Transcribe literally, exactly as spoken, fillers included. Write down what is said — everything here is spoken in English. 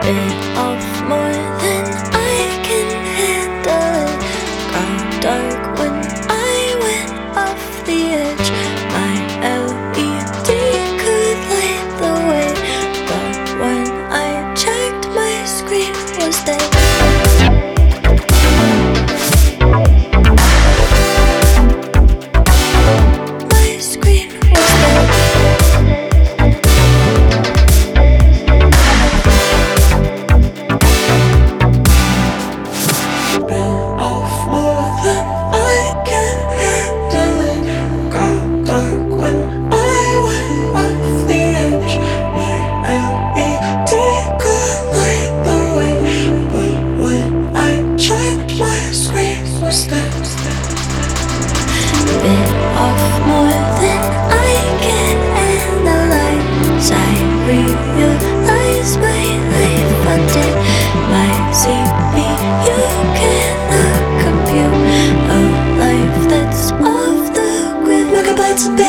bit off more than I can handle. It got dark when I went off the edge. My L E D could light the way, but when I checked, my screen was dead. Bit off more than I can analyze. I realize my life undid. My C P U cannot compute a life that's off the grid. Megabytes a day.